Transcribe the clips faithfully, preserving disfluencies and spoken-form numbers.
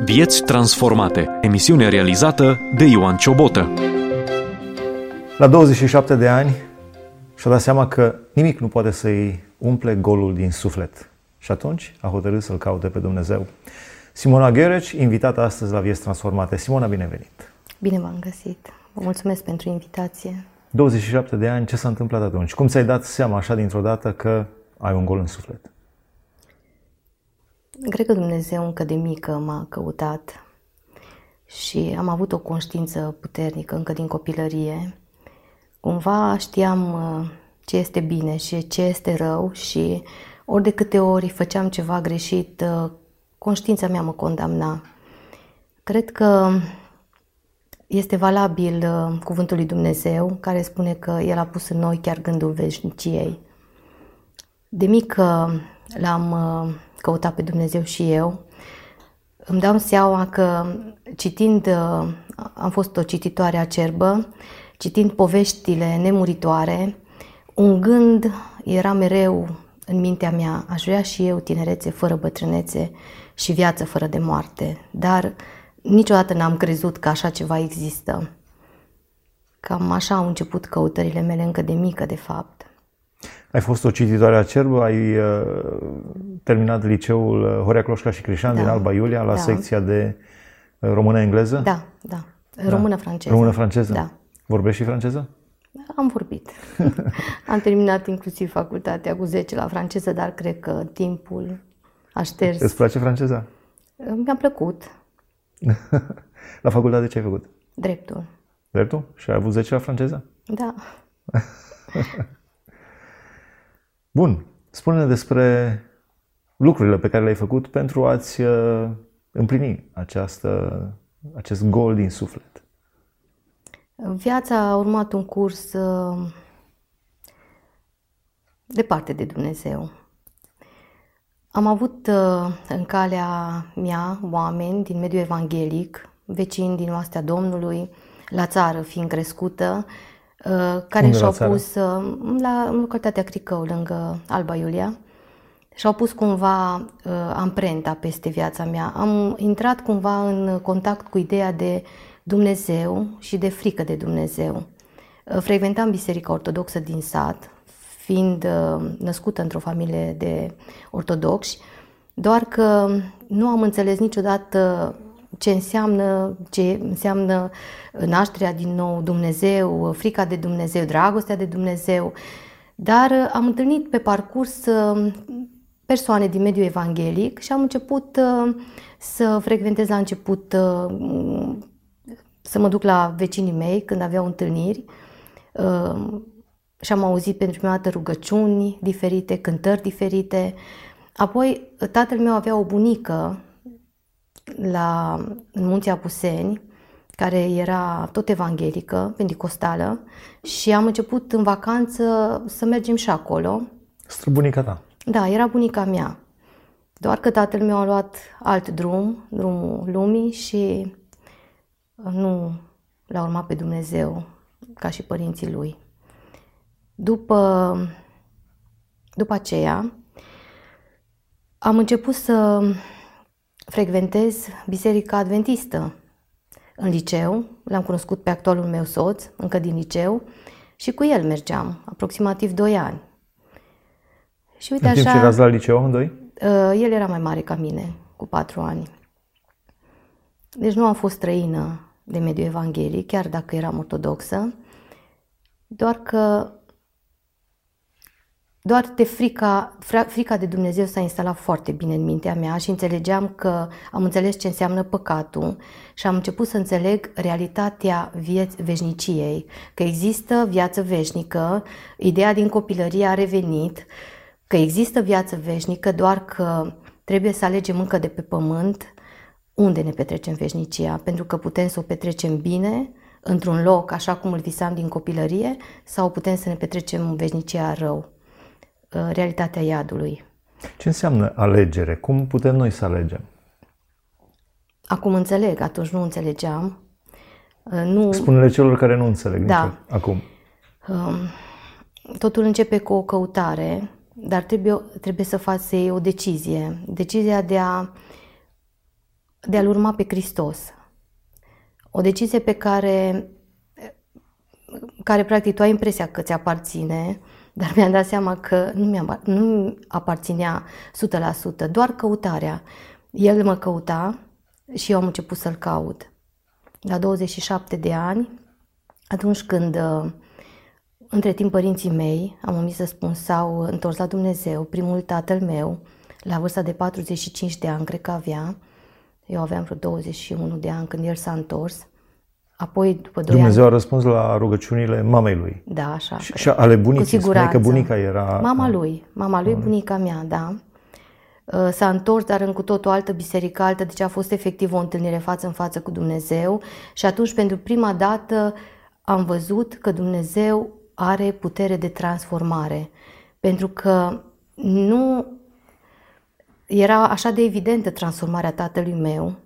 Vieți transformate. Emisiune realizată de Ioan Ciobotă. La douăzeci și șapte de ani și-a dat seama că nimic nu poate să-i umple golul din suflet. Și atunci a hotărât să-L caute pe Dumnezeu. Simona Gheoreci, invitată astăzi la Vieți Transformate. Simona, bine venit! Bine v-am găsit! Vă mulțumesc pentru invitație. douăzeci și șapte de ani, ce s-a întâmplat atunci? Cum ți-ai dat seama așa dintr-o dată că ai un gol în suflet? Cred că Dumnezeu încă de mică m-a căutat și am avut o conștiință puternică încă din copilărie. Cumva știam ce este bine și ce este rău și ori de câte ori făceam ceva greșit, conștiința mea mă condamna. Cred că este valabil cuvântul lui Dumnezeu care spune că El a pus în noi chiar gândul veșniciei. De mică l-am căutat pe Dumnezeu și eu. Îmi dau seama că citind, am fost o cititoare acerbă, citind poveștile nemuritoare, un gând era mereu în mintea mea: aș vrea și eu tinerețe fără bătrânețe și viață fără de moarte. Dar niciodată n-am crezut că așa ceva există. Cam așa au început căutările mele încă de mică, de fapt. Ai fost o cititoare acerbă, ai uh, terminat liceul Horea Cloșca și Crișan, da, din Alba Iulia, la, da, secția de română-engleză? Da, da. Română-franceză. Da. Română-franceză? Da. Vorbești și franceză? Am vorbit. Am terminat inclusiv facultatea cu zece la franceză, dar cred că timpul a șters. Îți place franceza? Mi-a plăcut. La facultate ce ai făcut? Dreptul. Dreptul? Și ai avut zece la franceză? Da. Bun. Spune-ne despre lucrurile pe care le-ai făcut pentru a-ți uh, împlini această, acest gol din suflet. Viața a urmat un curs uh, departe de Dumnezeu. Am avut uh, în calea mea oameni din mediul evanghelic, vecini din oastea Domnului, la țară fiind crescută, uh, care Unde și-au la pus uh, la în localitatea Cricău, lângă Alba Iulia, și-au pus cumva uh, amprenta peste viața mea. Am intrat cumva în contact cu ideea de Dumnezeu și de frică de Dumnezeu. Uh, frecventam Biserica Ortodoxă din sat, fiind uh, născută într-o familie de ortodoxi, doar că nu am înțeles niciodată ce înseamnă, ce înseamnă nașterea din nou, Dumnezeu, frica de Dumnezeu, dragostea de Dumnezeu. Dar uh, am întâlnit pe parcurs uh, persoane din mediul evanghelic și am început uh, să frecventez la început, uh, să mă duc la vecinii mei când aveau întâlniri. Uh, Și am auzit pentru prima dată rugăciuni diferite, cântări diferite. Apoi, tatăl meu avea o bunică la, în Munții Apuseni, care era tot evanghelică, pentecostală, și am început în vacanță să mergem și acolo. Străbunica ta? Da, era bunica mea. Doar că tatăl meu a luat alt drum, drumul lumii, și nu l-a urmat pe Dumnezeu ca și părinții lui. După, după aceea am început să frecventez Biserica Adventistă în liceu. L-am cunoscut pe actualul meu soț, încă din liceu, și cu el mergeam, aproximativ doi ani. Și uite, în timp așa, ce erați la liceu amândoi? El era mai mare ca mine, cu patru ani. Deci nu am fost străină de mediul evanghelic, chiar dacă eram ortodoxă, doar că Doar de frica, frica de Dumnezeu s-a instalat foarte bine în mintea mea și înțelegeam că am înțeles ce înseamnă păcatul și am început să înțeleg realitatea vieți, veșniciei, că există viață veșnică, ideea din copilărie a revenit, că există viață veșnică, doar că trebuie să alegem încă de pe pământ unde ne petrecem veșnicia, pentru că putem să o petrecem bine, într-un loc așa cum îl visam din copilărie, sau putem să ne petrecem veșnicia rău. Realitatea iadului. Ce înseamnă alegere? Cum putem noi să alegem? Acum înțeleg, atunci nu înțelegeam. Nu... Spune-le celor care nu înțeleg. Da. Nici acum. Totul începe cu o căutare, dar trebuie, trebuie să faci o decizie. Decizia de a de a-L urma pe Hristos. O decizie pe care, care practic tu ai impresia că ți aparține, dar mi-am dat seama că nu mi nu aparținea o sută la sută, doar căutarea. El mă căuta și eu am început să-L caut. La douăzeci și șapte de ani, atunci când între timp părinții mei, am omis să spun, s-au întors la Dumnezeu, primul tatăl meu, la vârsta de patruzeci și cinci de ani, cred că avea, eu aveam vreo douăzeci și unu de ani când el s-a întors. Apoi, după doi Dumnezeu ani, a răspuns la rugăciunile mamei lui. Da, așa. Și, și ale bunicii, cu siguranță. că bunica era... Mama lui, mama lui, bunica mea, da. S-a întors, dar în cu tot o altă biserică altă, deci a fost efectiv o întâlnire față în față cu Dumnezeu și atunci, pentru prima dată, am văzut că Dumnezeu are putere de transformare, pentru că nu era așa de evidentă transformarea tatălui meu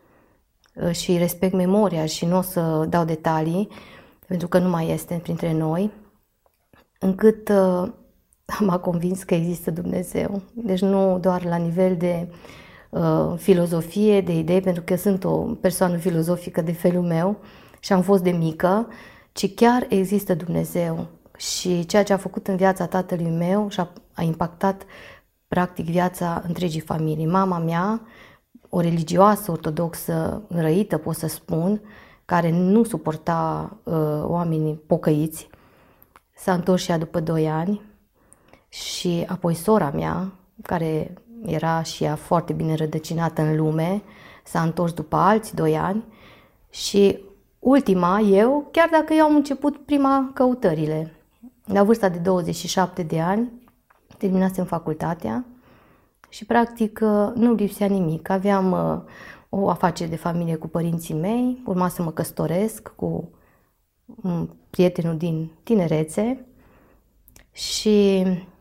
și respect memoria și nu o să dau detalii, pentru că nu mai este printre noi, încât uh, m-a convins că există Dumnezeu. Deci nu doar la nivel de uh, filozofie, de idei, pentru că sunt o persoană filozofică de felul meu și am fost de mică, ci chiar există Dumnezeu. Și ceea ce a făcut în viața tatălui meu și a, a impactat practic viața întregii familii. Mama mea, o religioasă ortodoxă înrăită, pot să spun, care nu suporta uh, oamenii pocăiți, s-a întors și ea după doi ani și apoi sora mea, care era și ea foarte bine rădăcinată în lume, s-a întors după alți doi ani și ultima, eu, chiar dacă eu am început prima căutările, la vârsta de douăzeci și șapte de ani, terminasem facultatea și practic nu lipsea nimic. Aveam o afacere de familie cu părinții mei, urma să mă căsătoresc cu prietenul din tinerețe și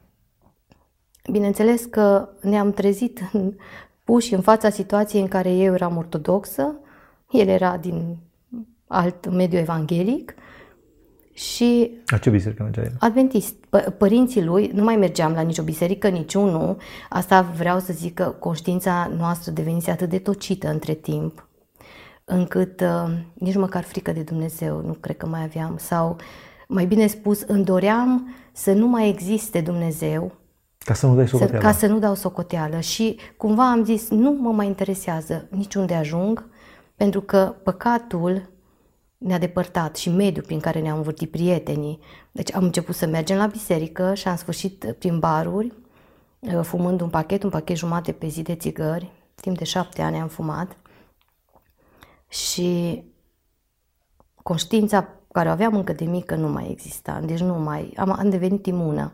bineînțeles că ne-am trezit puși în fața situației în care eu eram ortodoxă, el era din alt mediu evanghelic și... La ce biserică mergea el? Adventist. P- părinții lui, nu mai mergeam la nicio biserică, niciunul. Asta vreau să zic că conștiința noastră devenise atât de tocită între timp, încât uh, nici măcar frică de Dumnezeu nu cred că mai aveam. Sau, mai bine spus, îmi doream să nu mai existe Dumnezeu. Ca să nu dai socoteală. Să, ca să nu dau socoteală. Și cumva am zis, nu mă mai interesează niciunde ajung, pentru că păcatul ne-a depărtat și mediul prin care ne-am învârtit prietenii. Deci am început să mergem la biserică și am sfârșit prin baruri, fumând un pachet, un pachet jumate pe zi de țigări. Timp de șapte ani am fumat. Și conștiința care o aveam încă de mică nu mai exista. Deci nu mai... Am, am devenit imună.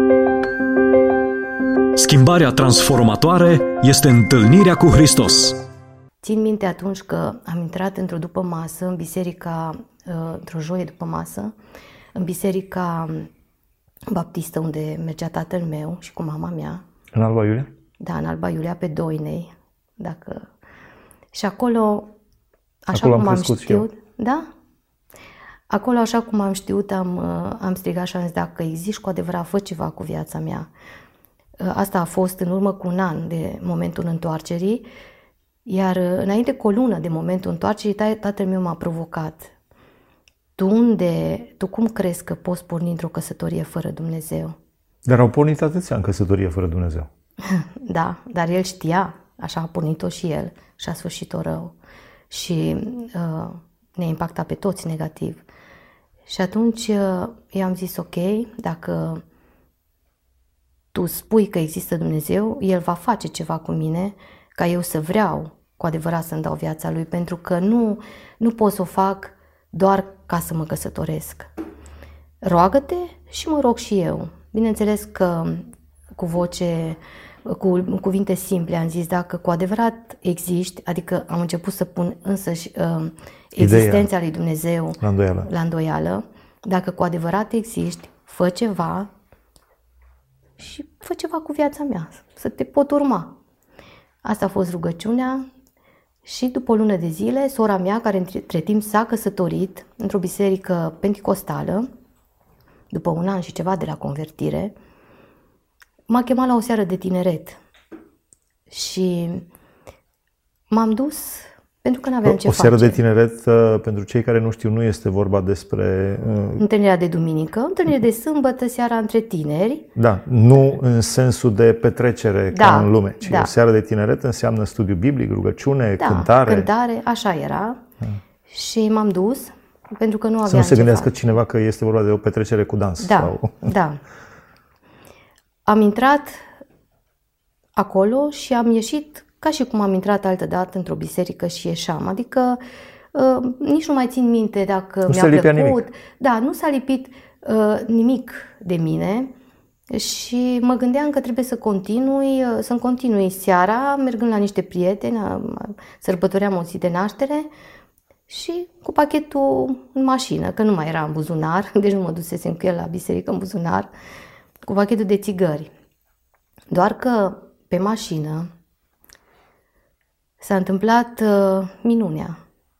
Schimbarea transformatoare este întâlnirea cu Hristos. Țin minte atunci că am intrat într-o după masă, în biserica, într-o joie după masă, în biserica baptistă unde mergea tatăl meu și cu mama mea. În Alba Iulia? Da, în Alba Iulia, pe Doinei. Dacă... Și acolo, așa acolo cum am, am știut, da? Acolo, așa cum am știut, am, am strigat și am zis, dacă existi cu adevărat, fă ceva cu viața mea. Asta a fost în urmă cu un an de momentul întoarcerii. Iar înainte cu o lună de momentul întoarcerii, tatăl meu m-a provocat. Tu unde, tu cum crezi că poți porni într-o căsătorie fără Dumnezeu? Dar au pornit atâția în căsătorie fără Dumnezeu. Da, dar el știa, așa a pornit-o și el și a sfârșit-o rău. Și uh, ne-a impactat pe toți negativ. Și atunci uh, eu am zis, ok, dacă tu spui că există Dumnezeu, el va face ceva cu mine, ca eu să vreau cu adevărat să-mi dau viața lui, pentru că nu, nu pot să o fac doar ca să mă căsătoresc. Roagă-te și mă rog și eu. Bineînțeles că cu voce, cu cuvinte simple am zis, dacă cu adevărat existi, adică am început să pun însăși uh, existența lui Dumnezeu la îndoială. la îndoială, dacă cu adevărat existi, fă ceva și fă ceva cu viața mea, să te pot urma. Asta a fost rugăciunea și după o lună de zile, sora mea, care între timp s-a căsătorit într-o biserică penticostală, după un an și ceva de la convertire, m-a chemat la o seară de tineret și M-am dus pentru că nu aveam ce O face. seară de tineret, pentru cei care nu știu, nu este vorba despre... Întâlnirea de duminică, întâlnire de sâmbătă, seara între tineri. Da, nu în sensul de petrecere Da, ca în lume, ci da. o seară de tineret înseamnă studiu biblic, rugăciune, Da, cântare. cântare, așa era. Da. Și m-am dus pentru că nu aveam Să nu se ce gândească face. cineva că este vorba de o petrecere cu dans. Da, Sau... da. Am intrat acolo și am ieșit ca și cum am intrat altă dată într-o biserică și ieșeam. Adică uh, nici nu mai țin minte dacă Nu mi-a se lipea plăcut. nimic. Da, nu s-a lipit uh, nimic de mine și mă gândeam că trebuie să continui, uh, să-mi continui seara, mergând la niște prieteni, uh, sărbătoream o zi de naștere și cu pachetul în mașină, că nu mai era în buzunar, deci nu mă dusesem cu el la biserică în buzunar, cu pachetul de țigări. Doar că pe mașină s-a întâmplat uh, minunea.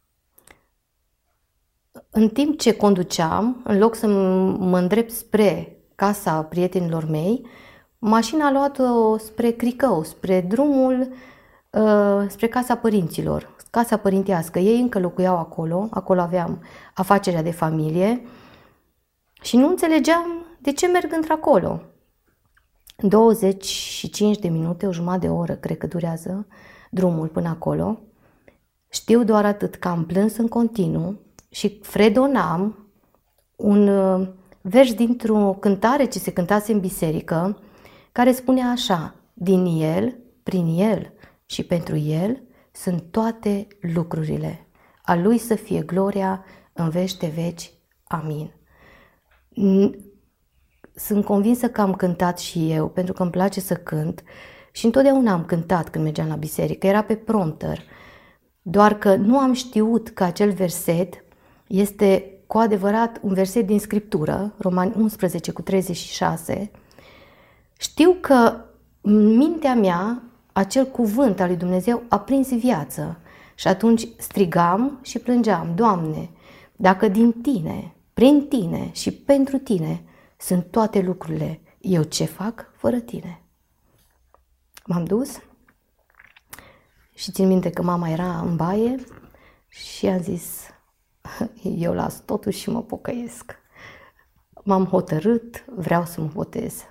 În timp ce conduceam, în loc să mă îndrept spre casa prietenilor mei, mașina a luat-o spre Cricău, spre drumul, uh, spre casa părinților, casa părintească. Ei încă locuiau acolo, acolo aveam afacerea de familie și nu înțelegeam de ce merg într-acolo. douăzeci și cinci de minute, o jumătate de oră, cred că durează drumul până acolo. Știu doar atât că am plâns în continuu și fredonam un vers dintr-o cântare ce se cântase în biserică, care spunea așa: din El, prin El și pentru El sunt toate lucrurile. A Lui să fie gloria în veci de veci. Amin. Sunt convinsă că am cântat și eu, pentru că îmi place să cânt și întotdeauna am cântat când mergeam la biserică, era pe prompter. Doar că nu am știut că acel verset este cu adevărat un verset din Scriptură, Romani unsprezece cu treizeci și șase. Știu că în mintea mea acel cuvânt al lui Dumnezeu a prins viață și atunci strigam și plângeam: Doamne, dacă din Tine, prin Tine și pentru Tine sunt toate lucrurile, eu ce fac fără Tine? M-am dus și țin minte că mama era în baie și am zis: eu las totul și mă pocăiesc. M-am hotărât, vreau să mă botez.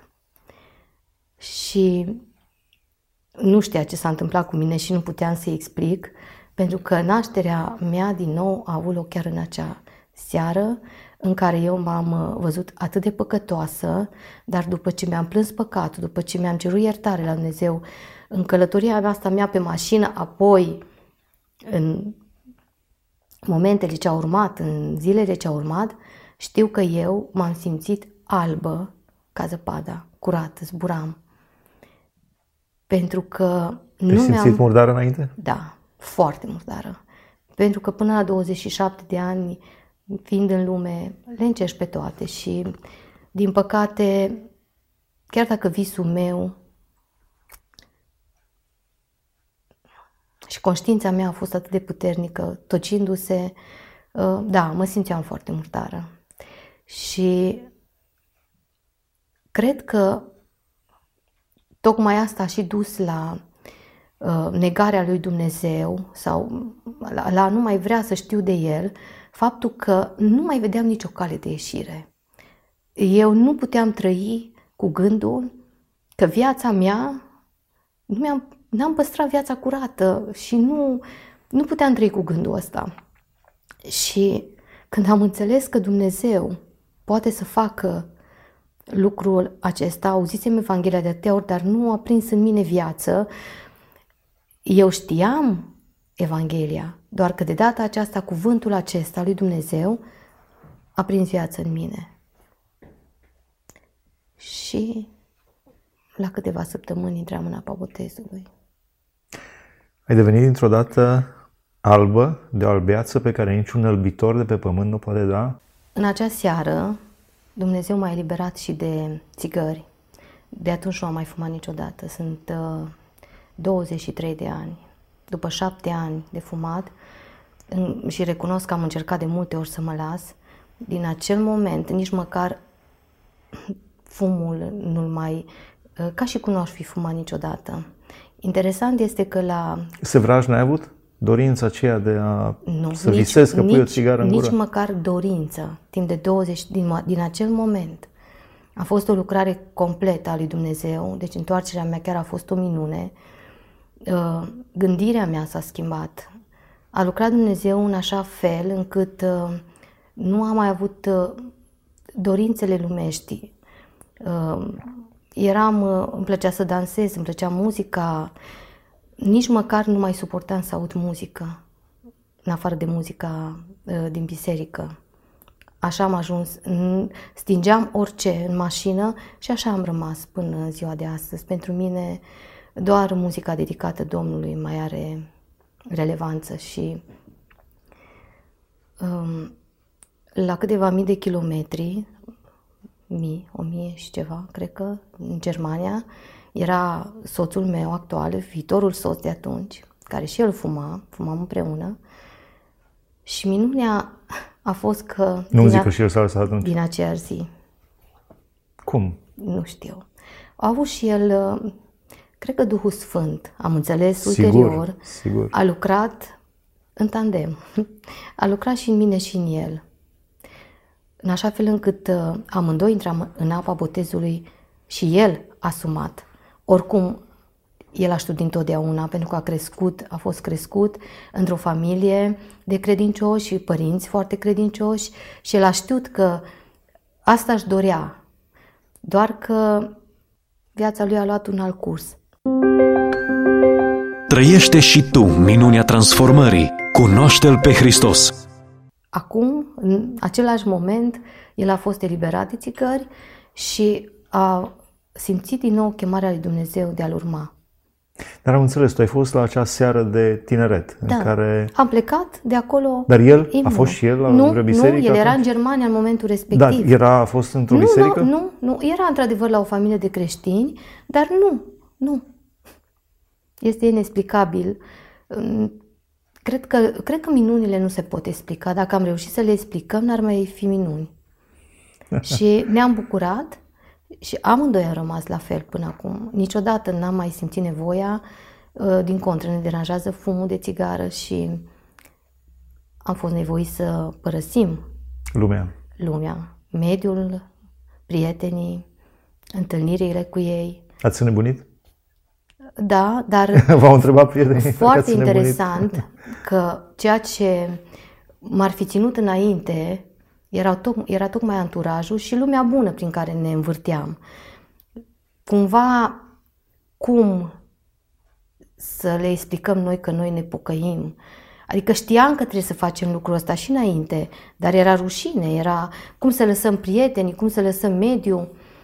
Și nu știa ce s-a întâmplat cu mine și nu puteam să-i explic, pentru că nașterea mea din nou a avut loc chiar în acea seară în care eu m-am văzut atât de păcătoasă, dar după ce mi-am plâns păcatul, după ce mi-am cerut iertare la Dumnezeu, în călătoria asta mea pe mașină, apoi în momentele ce au urmat, în zilele ce au urmat, știu că eu m-am simțit albă ca zăpada, curată, zburam. Pentru că nu Te-ai simțit mi-am... murdară înainte? Da, foarte murdară. Pentru că până la douăzeci și șapte de ani, fiind în lume, le încerci pe toate și, din păcate, chiar dacă visul meu și conștiința mea a fost atât de puternică, tocindu-se, da, mă simțeam foarte murdară. Și cred că tocmai asta a și dus la negarea lui Dumnezeu sau la, la nu mai vrea să știu de El, faptul că nu mai vedeam nicio cale de ieșire. Eu nu puteam trăi cu gândul că viața mea, nu mi-am, n-am păstrat viața curată și nu, nu puteam trăi cu gândul ăsta. Și când am înțeles că Dumnezeu poate să facă lucrul acesta, auzisem Evanghelia de atâtea ori, dar nu a prins în mine viață. Eu știam Evanghelia, doar că de data aceasta cuvântul acesta lui Dumnezeu a prins viață în mine. Și la câteva săptămâni intram în apa botezului. Ai devenit dintr-o dată albă, de o albeață pe care niciun înălbitor de pe pământ nu poate da? În acea seară, Dumnezeu m-a eliberat și de țigări. De atunci nu am mai fumat niciodată. Sunt uh, douăzeci și trei de ani. După șapte ani de fumat, în, și recunosc că am încercat de multe ori să mă las, din acel moment, nici măcar fumul nu-l mai... Uh, ca și cum nu aș fi fumat niciodată. Interesant este că la... Sevraj n-ai avut dorința aceea de a nu, să nici, visezi că nici, pui o țigară în gură? Nici măcar dorință. Timp de douăzeci, din, din acel moment, a fost o lucrare completă a lui Dumnezeu, deci întoarcerea mea chiar a fost o minune. Gândirea mea s-a schimbat. A lucrat Dumnezeu în așa fel încât nu am mai avut dorințele lumești. Eram, îmi plăcea să dansez, îmi plăcea muzica, nici măcar nu mai suportam să aud muzică, în afară de muzica din biserică. Așa am ajuns, stingeam orice în mașină și așa am rămas până în ziua de astăzi. Pentru mine doar muzica dedicată Domnului mai are relevanță și um, la câteva mii de kilometri, mii, o mie și ceva, cred că, în Germania, era soțul meu actual, viitorul soț de atunci, care și el fuma, fumam împreună. Și minunea a fost că... Nu-mi zic că și el s-a lăsat atunci. Din aceeași zi. Cum? Nu știu. A avut și el, cred că Duhul Sfânt, am înțeles sigur, ulterior, sigur. A lucrat în tandem. A lucrat și în mine și în el. În așa fel încât amândoi intram în apa botezului și el asumat. Oricum, el a știut dintotdeauna, pentru că a crescut, a fost crescut într-o familie de credincioși și părinți foarte credincioși și el a știut că asta își dorea, doar că viața lui a luat un alt curs. Trăiește și tu minunea transformării. Cunoaște-L pe Hristos. Acum, în același moment, el a fost eliberat de țigări și a simțit din nou chemarea lui Dumnezeu de a-L urma. Dar am înțeles, tu ai fost la acea seară de tineret Da, în care... am plecat de acolo. Dar el imediat. a fost și el la nu, vreo biserică? Nu, el era atunci? în Germania în momentul respectiv. Da, era, a fost într-o nu, biserică? Nu, nu, nu, era într-adevăr la o familie de creștini, dar nu, nu. Este inexplicabil. Cred că, cred că minunile nu se pot explica. Dacă am reușit să le explicăm, n-ar mai fi minuni. Și ne-am bucurat și amândoi am rămas la fel până acum. Niciodată n-am mai simțit nevoia, din contră, ne deranjează fumul de țigară și am fost nevoiți să părăsim lumea. lumea, mediul, prietenii, întâlnirile cu ei. Ați înnebunit? Da, dar v-au întrebat prietenii. Foarte interesant că ceea ce m-ar fi ținut înainte era, tot, era tocmai anturajul și lumea bună prin care ne învârteam. Cumva, cum să le explicăm noi că noi ne pocăim? Adică știam că trebuie să facem lucrul ăsta și înainte, dar era rușine, era cum să lăsăm prietenii, cum să lăsăm mediul.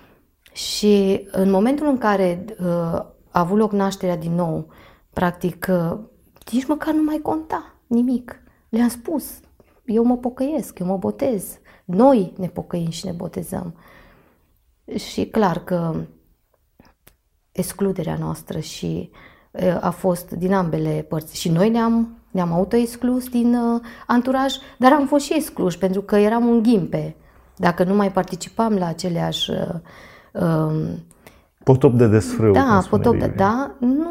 Și în momentul în care uh, a avut loc nașterea din nou, practic, uh, nici măcar nu mai conta nimic. Le-am spus, eu mă pocăiesc, eu mă botez. Noi ne pocăim și ne botezăm. Și clar că excluderea noastră și uh, a fost din ambele părți. Și noi ne-am, ne-am auto-exclus din uh, anturaj, dar am fost și excluși pentru că eram un ghimpe. Dacă nu mai participam la aceleași... Uh, uh, potop de desfrâu. Da, potop de, da, nu,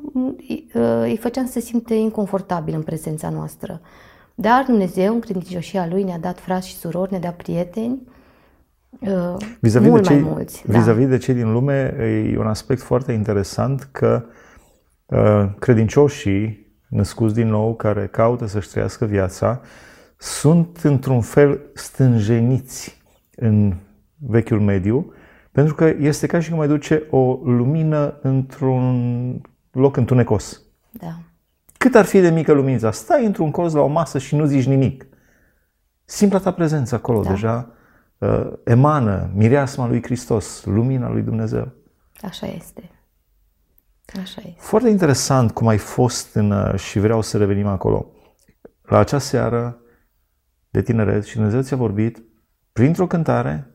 îi făceam să se simte inconfortabil în prezența noastră. Dar Dumnezeu, în credincioșia Lui, ne-a dat frați și surori, ne-a dat prieteni, vis-a-vis mult de cei, mai mulți. Vis-a-vis da. de cei din lume, e un aspect foarte interesant că uh, credincioșii născuți din nou, care caută să-și trăiască viața, sunt într-un fel stânjeniți în vechiul mediu, pentru că este ca și cum mai duce o lumină într-un loc întunecos. Da. Cât ar fi de mică luminița, stai într-un colț la o masă și nu zici nimic. Simpla ta prezență acolo da. deja uh, emană mireasma lui Hristos, lumina lui Dumnezeu. Așa este. Așa este. Foarte interesant cum ai fost în, uh, și vreau să revenim acolo. La acea seară de tineret și Dumnezeu ți-a vorbit printr-o cântare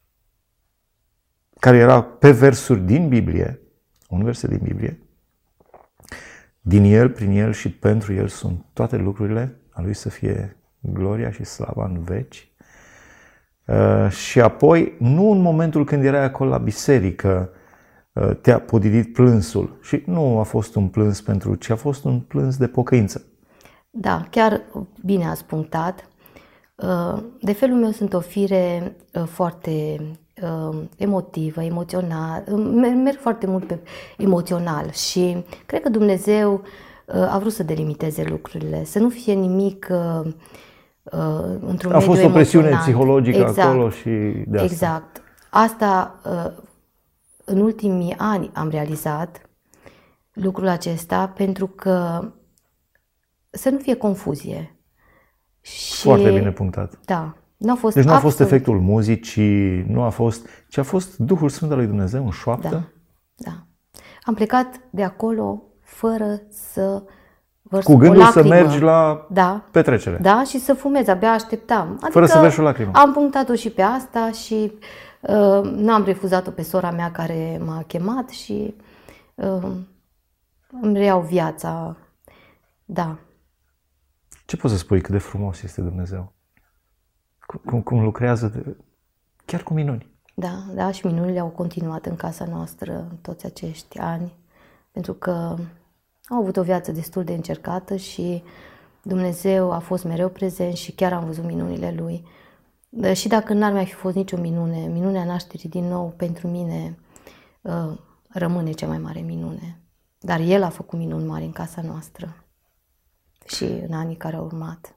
care era pe versuri din Biblie, un verset din Biblie. Din El, prin El și pentru El sunt toate lucrurile, a Lui să fie gloria și slava în veci. Uh, și apoi, nu în momentul când erai acolo la biserică, te-a podidit plânsul. Și nu a fost un plâns pentru, ci a fost un plâns de pocăință. Da, chiar bine ați punctat. De felul meu sunt o fire foarte emotivă, emoțional, merg foarte mult pe emoțional și cred că Dumnezeu a vrut să delimiteze lucrurile, să nu fie nimic într-un mediu emoțional. A fost o presiune psihologică exact. Acolo și de asta. Exact. Asta în ultimii ani am realizat lucrul acesta pentru că să nu fie confuzie. Și, foarte bine punctat. Da. Nu a fost deci nu a absolut... fost efectul muzicii, nu a fost, ci a fost Duhul Sfânt al lui Dumnezeu în șoaptă. Da, da. Am plecat de acolo fără să vărs cu gândul o lacrimă. Să mergi la da. petrecere. Da, și să fumez, abia așteptam. Adică fără să verși o lacrimă. Am punctat-o și pe asta și uh, n-am refuzat-o pe sora mea care m-a chemat și uh, îmi reiau viața. Da. Ce poți să spui cât de frumos este Dumnezeu? Cum, cum lucrează de, chiar cu minuni. Da, da, și minunile au continuat în casa noastră toți acești ani, pentru că au avut o viață destul de încercată și Dumnezeu a fost mereu prezent și chiar am văzut minunile Lui. Și dacă n-ar mai fi fost nicio minune, minunea nașterii din nou pentru mine rămâne cea mai mare minune. Dar El a făcut minuni mari în casa noastră și în anii care au urmat.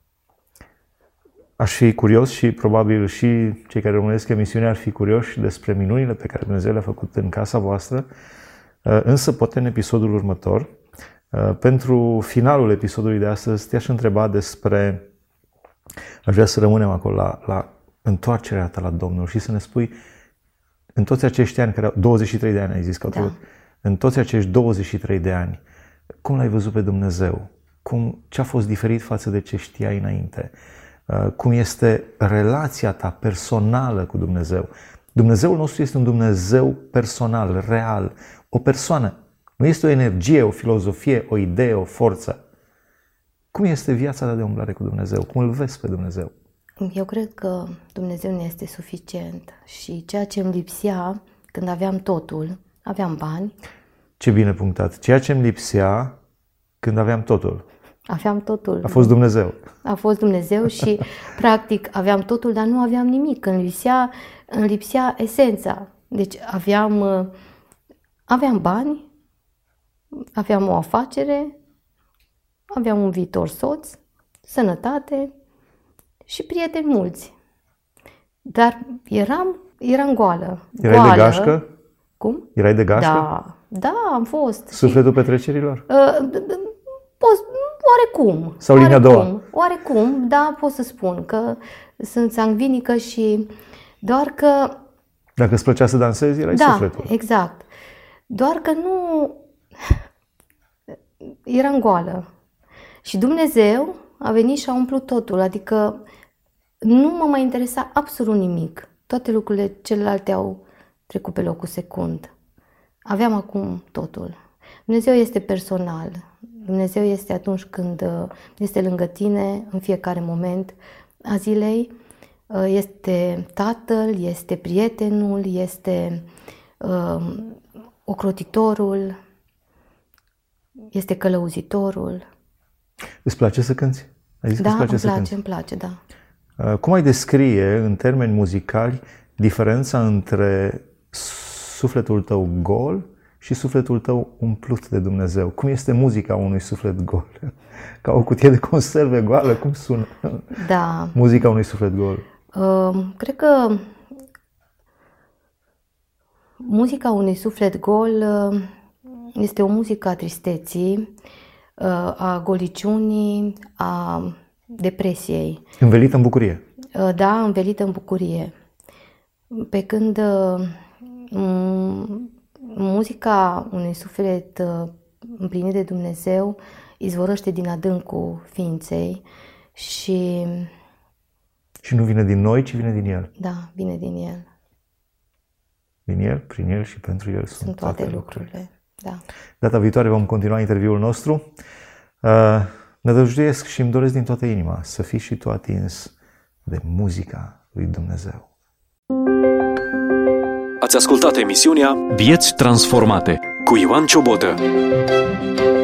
Aș fi curios și probabil și cei care urmăresc emisiunea ar fi curioși despre minunile pe care Dumnezeu le-a făcut în casa voastră, însă poate în episodul următor. Pentru finalul episodului de astăzi te-aș întreba despre, aș vrea să rămânem acolo la, la întoarcerea ta la Domnul și să ne spui în toți acești ani, care au, douăzeci și trei de ani ai zis că au trecut, da. În toți acești douăzeci și trei de ani, cum l-ai văzut pe Dumnezeu? Cum, ce a fost diferit față de ce știai înainte? Cum este relația ta personală cu Dumnezeu? Dumnezeul nostru este un Dumnezeu personal, real, o persoană. Nu este o energie, o filozofie, o idee, o forță. Cum este viața ta de umblare cu Dumnezeu? Cum îl vezi pe Dumnezeu? Eu cred că Dumnezeu nu este suficient și ceea ce îmi lipsea când aveam totul, aveam bani. Ce bine punctat. Ceea ce îmi lipsea când aveam totul. Aveam totul. A fost Dumnezeu. A fost Dumnezeu și practic aveam totul, dar nu aveam nimic. Îmi lipsea, îmi lipsea esența. Deci aveam, aveam bani, aveam o afacere, aveam un viitor soț, sănătate și prieteni mulți. Dar eram, eram goală. Erai goală. de gașcă? Cum? Erai de gașcă? Da, da, am fost. Sufletul și, petrecerilor? Uh, poți, oarecum. Sau linia a doua? Oarecum, da, pot să spun că sunt sangvinică și doar că... Dacă îți plăcea să dansezi, erai da, sufletul. Da, exact. Doar că nu... eram goală. Și Dumnezeu a venit și a umplut totul, adică nu mă mai interesa absolut nimic. Toate lucrurile celelalte au trecut pe locul secund. Aveam acum totul. Dumnezeu este personal. Dumnezeu este atunci când este lângă tine, în fiecare moment a zilei. Este tatăl, este prietenul, este uh, ocrotitorul, este călăuzitorul. Îți place să cânți? Ai zis da, că îți place îmi place, să îmi place, da. Cum ai descrie, în termeni muzicali, diferența între sufletul tău gol și sufletul tău umplut de Dumnezeu? Cum este muzica unui suflet gol? Ca o cutie de conserve goală? Cum sună da. muzica unui suflet gol? Uh, cred că muzica unui suflet gol uh, este o muzică a tristeții, uh, a goliciunii, a depresiei. Învelită în bucurie. Uh, da, învelită în bucurie. Pe când uh, muzica unui suflet uh, împlinit de Dumnezeu izvorăște din adâncul ființei și... Și nu vine din noi, ci vine din El. Da, vine din El. Din El, prin El și pentru El sunt, sunt toate, toate lucrurile. lucrurile. Da. Data viitoare vom continua interviul nostru. Uh, ne dăjduiesc și îmi doresc din toată inima să fii și tu atins de muzica lui Dumnezeu. Ați ascultat emisiunea Vieți transformate cu Ioan Ciobotă.